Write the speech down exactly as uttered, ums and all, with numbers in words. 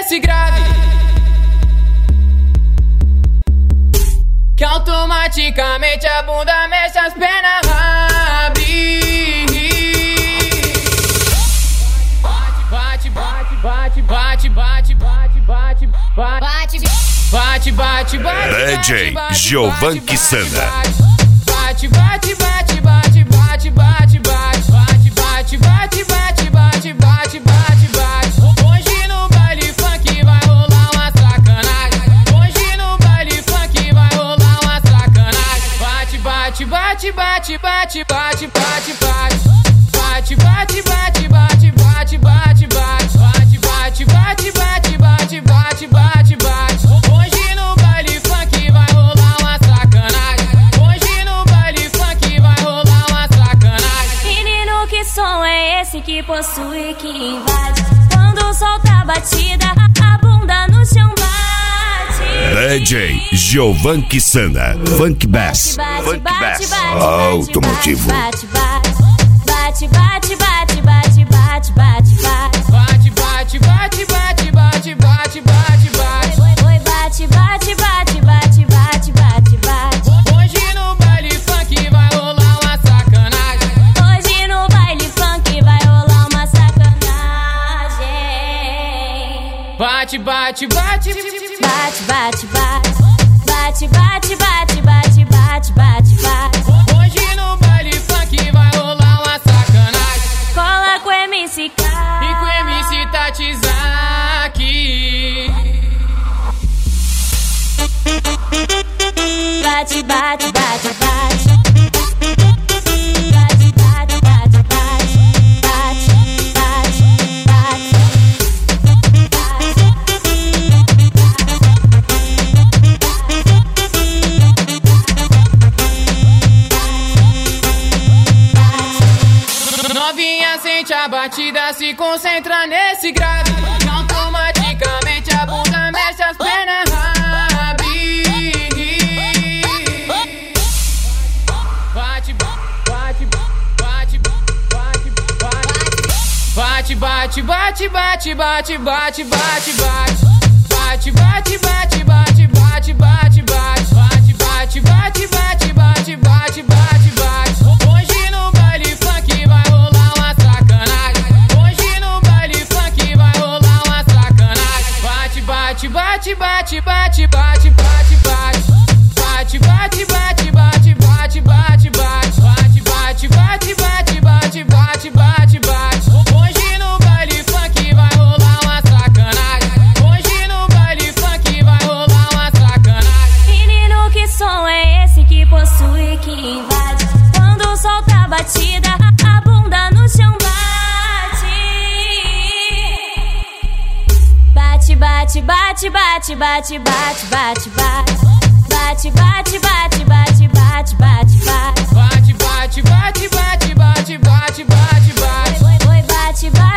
nesse grave que automaticamente a bunda mexe, as pernas abrem. Bate, bate, bate, bate, bate, bate, bate, bate, bate, bate, bate. D J Giovan Kisana. Bate, bate, bate, bate, bate, bate, bate, bate, bate, bate, bate, bate, bate, bate, bate. Hoje no baile funk vai rolar uma sacanagem. Hoje no baile funk vai rolar uma sacanagem. Bate, bate, bate, bate, bate, bate, bate, bate. Bate, bate, bate, bate, bate, bate, bate. Bate, bate, bate, bate, bate, bate, bate. Hoje no baile funk vai rolar uma sacanagem. Hoje no baile funk vai rolar uma sacanagem. Menino, que som é esse que possui, que invade? Quando solta a batida, a bunda no chão bate. D J Giovan Kisana. Funk Bass. Funk Bass. Automotivo. Bate, bate, bate, bate, bate, bate, bate, bate, bate. Bate, bate, bate, bate, bate, bate, bate. Oi, bate, bate, bate, bate, bate, bate, bate. Hoje no baile funk vai rolar uma sacanagem. Hoje no baile funk vai rolar uma sacanagem. Bate, bate, bate, bate, bate, bate, bate, bate, bate, bate, bate, bate, bate. Hoje no baile funk vai rolar uma sacanagem. Cola com o M C K e com o M C Tatizaki. Bate, bate, bate, bate. Bate, bate, bate, bate. Bate, bate, bate. Novinha sente a batida, se concentra nesse grave. Automaticamente a bunda mexe, as pernas abrem. Bate, bate, bate, bate, bate, bate, bate, bate, bate, bate, bate, bate, bate. Bate, bate, bate, bate, bate, bate, bate. Bate, bate, bate, bate, bate, bate, bate, bate. Hoje no baile funk vai rolar uma sacanagem. Hoje no baile funk vai rolar uma sacanagem. Bate, bate, bate, bate, bate, bate, bate, bate. Bate, bate, bate, bate, bate, bate, bate. Bate, bate, bate, bate, bate, bate, bate, bate. Hoje no baile funk vai rolar uma sacanagem. Hoje no baile funk vai rolar uma sacanagem. Menino, que som é esse que possui, que invade? Quando solta a batida, a bunda no chão bate. Bate, bate, bate, bate, bate, bate, bate, bate. Bate, bate, bate, bate, bate, bate, bate. Bate, bate, bate, bate, bate, bate, bate, bate. Oi, bate, bate.